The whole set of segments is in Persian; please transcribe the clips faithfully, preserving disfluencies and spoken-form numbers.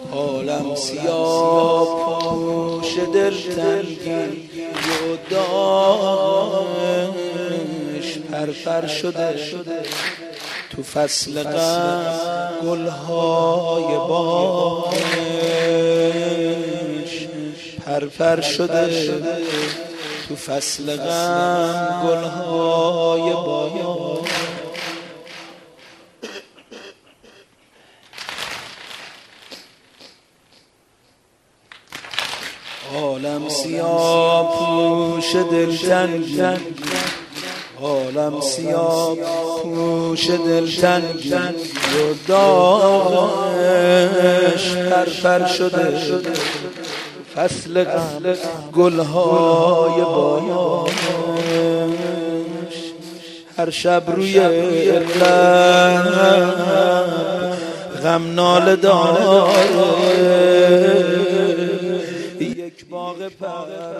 عالم سیاه پوش دلتنگی و داغش پرپر شده تو فصل غم گلهای باغش پرپر شده تو فصل غم گلهای باغش. عالم سیاه پوش دلتنگی عالم سیاه پوش دلتنگی و داغش پرپر شده فصل گلهای باغش. هر شب روی لب غم ناله داره یک باغ پر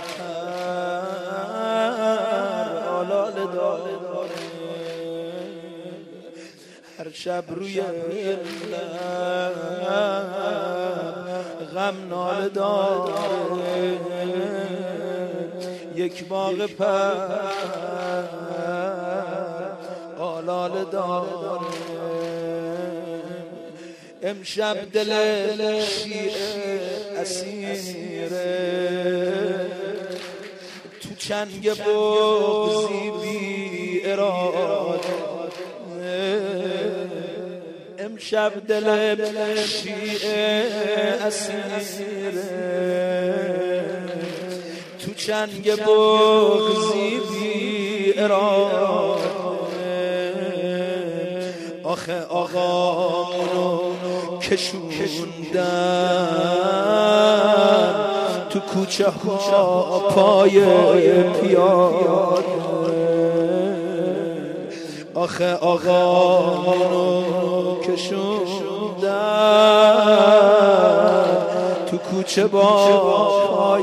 آلاله داره. هر شب روی لب غم ناله داره یک باغ پر آلاله داره. امشب دل شیعه اسیره تو چنگ بغضی بی اراده. امشب دل شیعه اسیره تو چنگ بغضی بی اراده. آخه آقامونو کشوندن تو کوچه ها پای پیاده. آخه آقامونو کشوندن تو کوچه با پای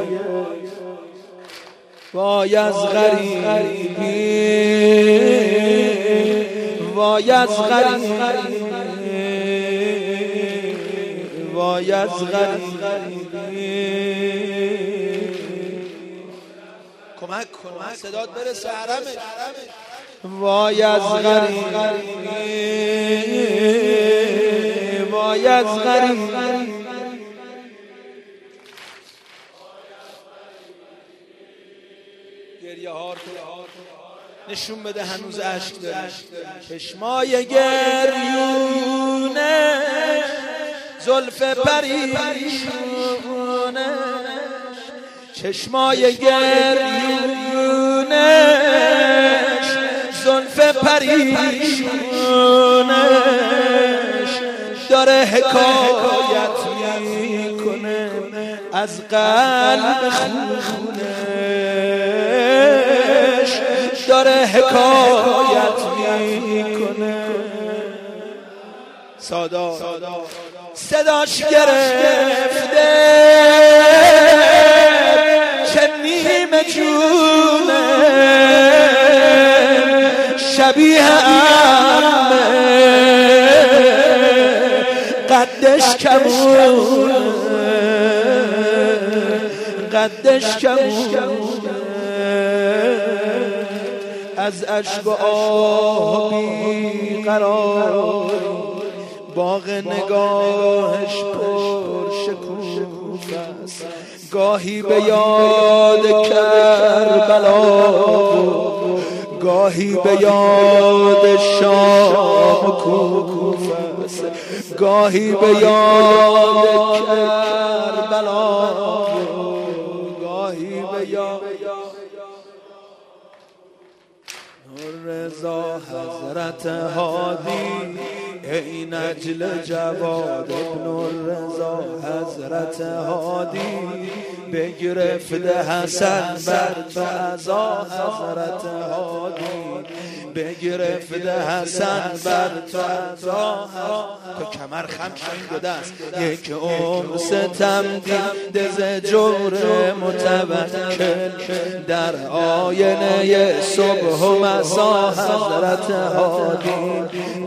وای از غریبی وای از غریبی وای از غریبی. کمک کن صدات برسه حرمش. وای از غریبی وای از غریبی. گریه هار نشون بده هنوز عشق داره. چشمای گریونه زلف پریشونه چشمای گریونه زلف پریشونه داره حکایت میکنه از قلب خونش داره حکایت میکنه. سادا صداش گرفته چه نیمه جونه شبیه عمه قدش کمونه قدش کمونه از عشق و آه بی قرار باغ نگاهش پر شکوفه است. گاهی به یاد کربلا گاهی به یاد شام و کوفه است. گاهی به یاد کربلا گاهی به یاد رضا حضرت هادی ای نجل جواد ابن الرضا حضرت هادی بگرفته حسن بر فضا حضرت هادی بگرفته حسن بر فضا. تو کمر خم شو این دو دست یک عمر ستم دیده ز جور متوکل در آینه صبح و مسا حضرت هادی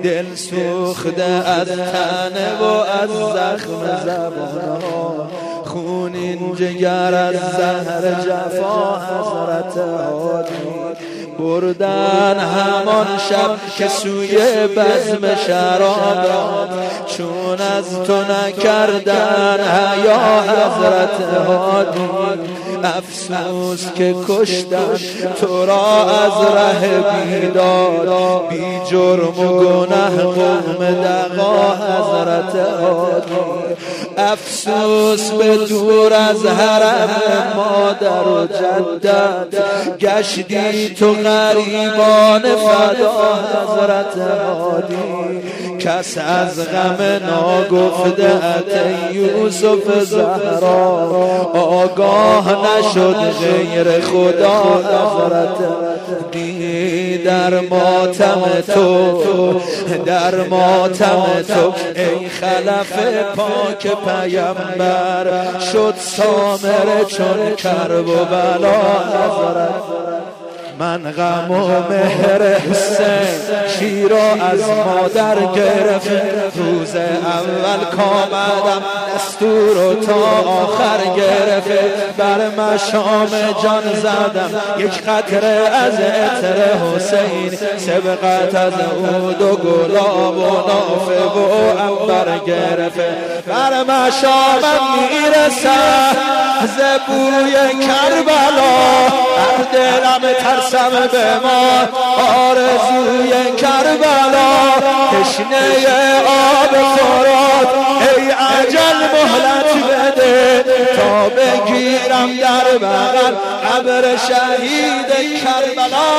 دل سوخته از تنه و از زخم زبان خونین جگر از زهر جفا حضرت هادی بردن همان شب که سوی بزم شراب چون از تو نکردن حیا حضرت هادی افسوس که کشتن تو را از ره بیداد بی جرم و گناه قوم دغا حضرت هادی افسوس به دور از حرم مادر و جدت گشتی تو غریبان فدا حضرت هادی کس از غم ناگفته ات یوسف زهرا آگاه نشد غیر خدا حضرت دی در ماتم تو در ماتم تو ای خلف پاک پیامبر شد سامر چون کرب و بلا حضرت من غم و مهر حسین شیرا از مادر گرفت روز اول کامدم دستور و تا آخر گرفت بر مشام جان زدم یک قطره از عطر حسین سبقت از عود و گلاب و نافه و عنبر گرفت بر مشامم میرسم ز بوی کربلا از دلم ترسم به ما آرزوی کربلا تشنه آب فرات ای عجل مهلت بده تا بگیرم در بغل قبر شهید کربلا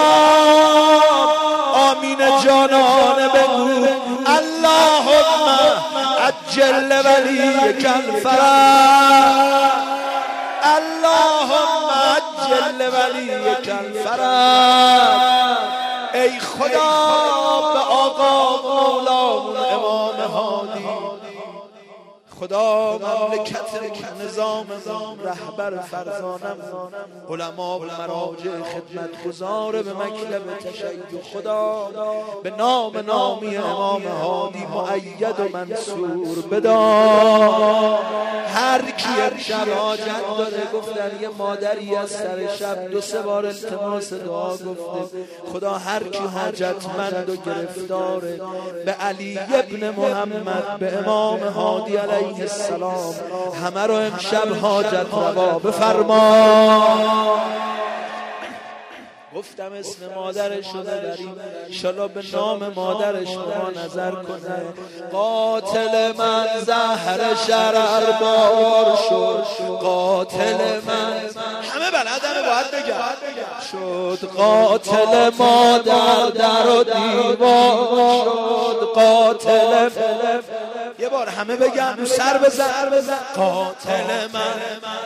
آمین جانانه بگو اللهم عجل ولیک الفرج اللهم عجل ولیک الفرج ای خدا به آقا مولامون امام هادی خدا مملکت نظام رهبر فرزانم علما و مراجع خدمت گزار به مکتب تشیع خدا به نام نامی امام هادی مؤید و منصور بدار هر کی امشب حاجت داره گفتن یه مادری از سر شب دو سه بار التماس دعا گفته خدا هر کی حاجتمند و گرفتاره به علی ابن محمد به امام هادی علیه السلام همه رو امشب حاجت روا بفرما گفتم اسم مادرش رو ببریم انشالله به نام مادرش ما نظر کنه قاتل من زهر شرر بار شد قاتل من همه بلدمه باید بگم شد قاتل مادر در و دیوار شد قاتل یه بار همه بگم رو سر بزن قاتل من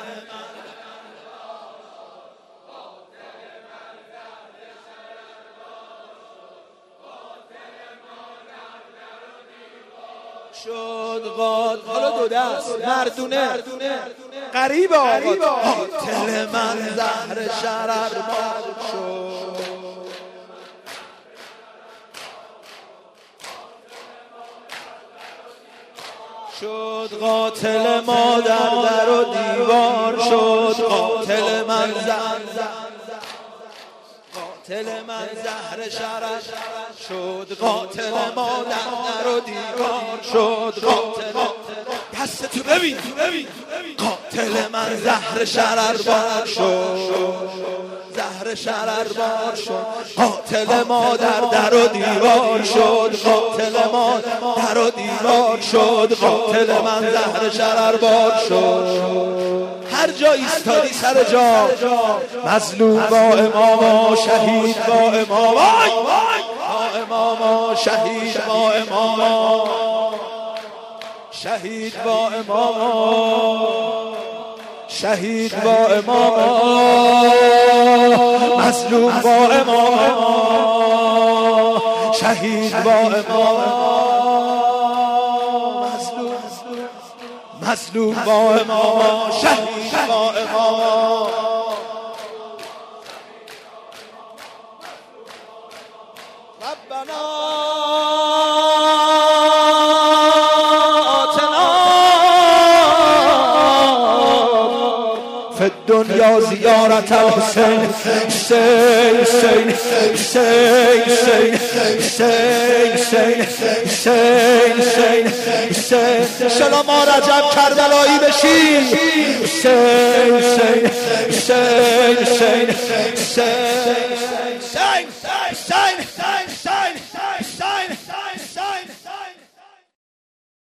شد قاتل حالا دو دست مردونه قریب آقا قاتل من زهر شرر بار شد شد قاتل مادر در و دیوار شد قاتل من زهر قاتل من زهر شرر شد قاتل مادر در و دیوار شد قاتل دستتو ببین قاتل من زهر شرر بار شد زهر شرر بار شد قاتل مادر در و دیوار شد قاتل مادر و دیوار شد قاتل من زهر شرر بار شد هر جا ایستادی سر جا مظلوم با امام شهید با امام با امام شهید با امام شهید با امام شهید با امام مظلوم با امام شهید با امام مظلوم مظلوم با امام شهید با امام ربنا دنیا زیارت حسین حسین حسین حسین حسین حسین حسین حسین شلا ما رجب کربلایی بشیم حسین حسین حسین حسین حسین حسین